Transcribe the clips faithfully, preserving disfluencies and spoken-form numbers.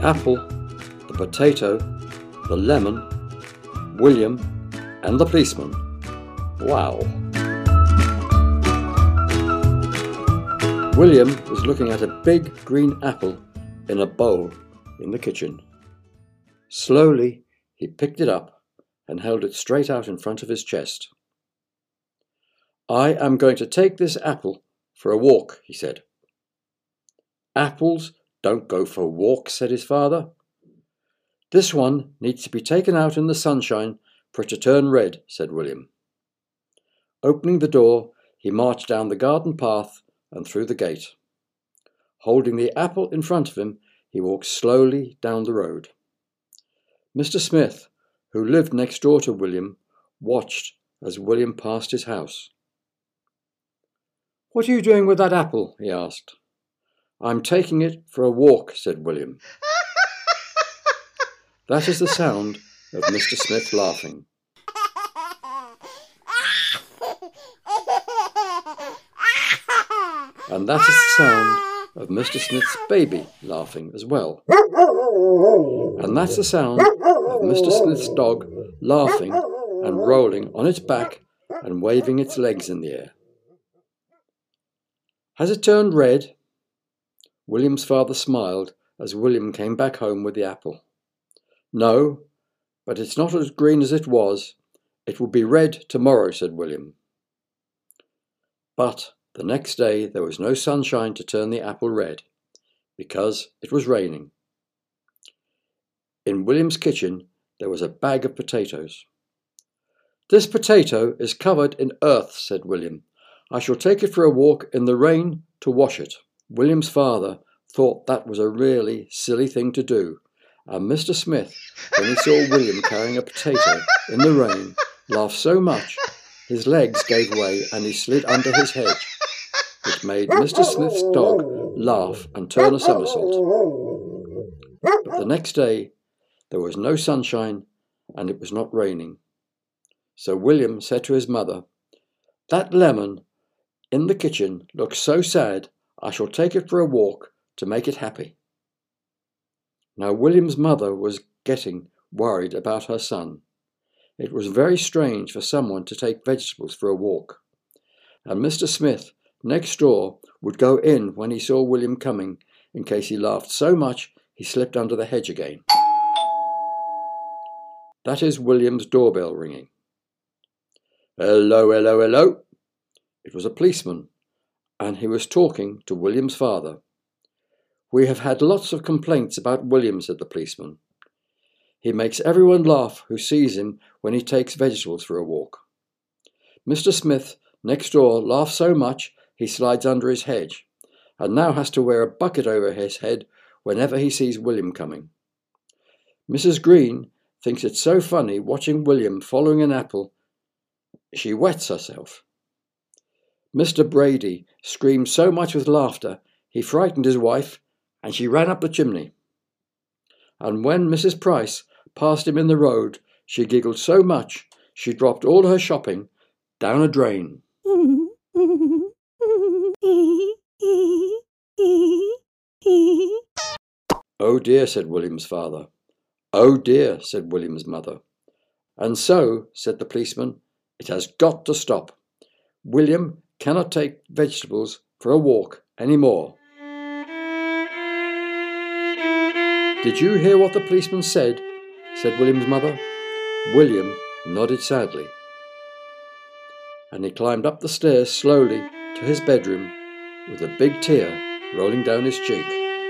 apple, the potato, the lemon, William, and the policeman. Wow! William was looking at a big green apple in a bowl in the kitchen. Slowly he picked it up and held it straight out in front of his chest. "I am going to take this apple for a walk," he said. "Apples don't go for walks," said his father. "This one needs to be taken out in the sunshine for it to turn red," said William. Opening the door, he marched down the garden path and through the gate. Holding the apple in front of him, he walked slowly down the road. Mister Smith, who lived next door to William, watched as William passed his house. "What are you doing with that apple?" he asked. "I'm taking it for a walk," said William. That is the sound of Mister Smith laughing. And that is the sound of Mister Smith's baby laughing as well. And that's the sound of Mister Smith's dog laughing and rolling on its back and waving its legs in the air. "Has it turned red?" William's father smiled as William came back home with the apple. "No, but it's not as green as it was. It will be red tomorrow," said William. But the next day there was no sunshine to turn the apple red, because it was raining. In William's kitchen there was a bag of potatoes. "This potato is covered in earth," said William. "I shall take it for a walk in the rain to wash it." William's father thought that was a really silly thing to do, and Mister Smith, when he saw William carrying a potato in the rain, laughed so much his legs gave way and he slid under his hedge, which made Mister Smith's dog laugh and turn a somersault. But the next day there was no sunshine and it was not raining. So William said to his mother, "That lemon in the kitchen looks so sad, I shall take it for a walk to make it happy." Now William's mother was getting worried about her son. It was very strange for someone to take vegetables for a walk. And Mister Smith next door would go in when he saw William coming, in case he laughed so much he slipped under the hedge again. That is William's doorbell ringing. "Hello, hello, hello." It was a policeman, and he was talking to William's father. "We have had lots of complaints about William," said the policeman. "He makes everyone laugh who sees him when he takes vegetables for a walk. Mister Smith next door laughs so much he slides under his hedge, and now has to wear a bucket over his head whenever he sees William coming. Missus Green thinks it's so funny watching William following an apple, she wets herself. Mister Brady screamed so much with laughter he frightened his wife, and she ran up the chimney. And when Missus Price passed him in the road, she giggled so much she dropped all her shopping down a drain." "Oh dear," said William's father. "Oh dear," said William's mother. "And so," said the policeman, "it has got to stop. William cannot take vegetables for a walk any more." "Did you hear what the policeman said?" said William's mother. William nodded sadly, and he climbed up the stairs slowly to his bedroom with a big tear rolling down his cheek.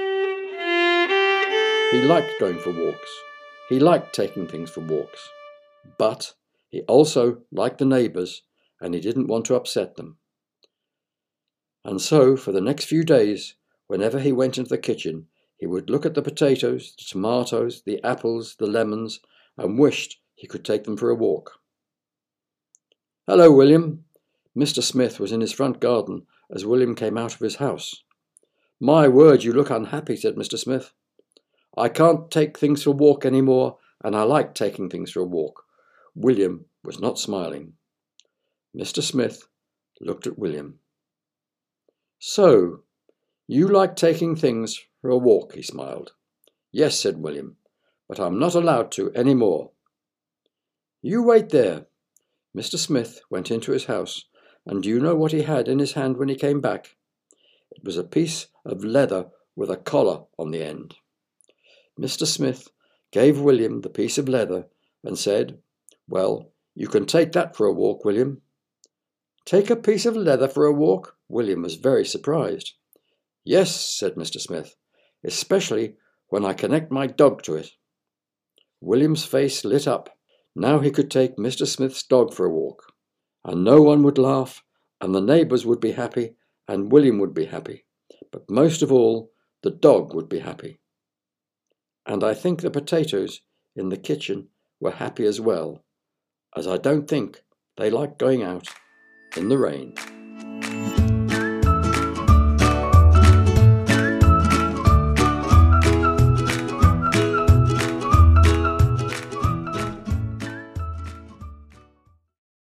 He liked going for walks. He liked taking things for walks. But he also liked the neighbours, and he didn't want to upset them. And so, for the next few days, whenever he went into the kitchen, he would look at the potatoes, the tomatoes, the apples, the lemons, and wished he could take them for a walk. "Hello, William." Mister Smith was in his front garden as William came out of his house. "My word, you look unhappy," said Mister Smith. "I can't take things for a walk any more, and I like taking things for a walk." William was not smiling. Mister Smith looked at William. "So, you like taking things for a walk," he smiled. Yes, said William, but I'm not allowed to any more. You wait there. Mister Smith went into his house, and do you know what he had in his hand when he came back? It was a piece of leather with a collar on the end. Mister Smith gave William the piece of leather and said, "Well, you can take that for a walk, William." Take a piece of leather for a walk? William was very surprised. Yes, said Mister Smith, especially when I connect my dog to it. William's face lit up. Now he could take Mister Smith's dog for a walk, and no one would laugh, and the neighbours would be happy, and William would be happy, but most of all, the dog would be happy. And I think the potatoes in the kitchen were happy as well, as I don't think they liked going out in the rain.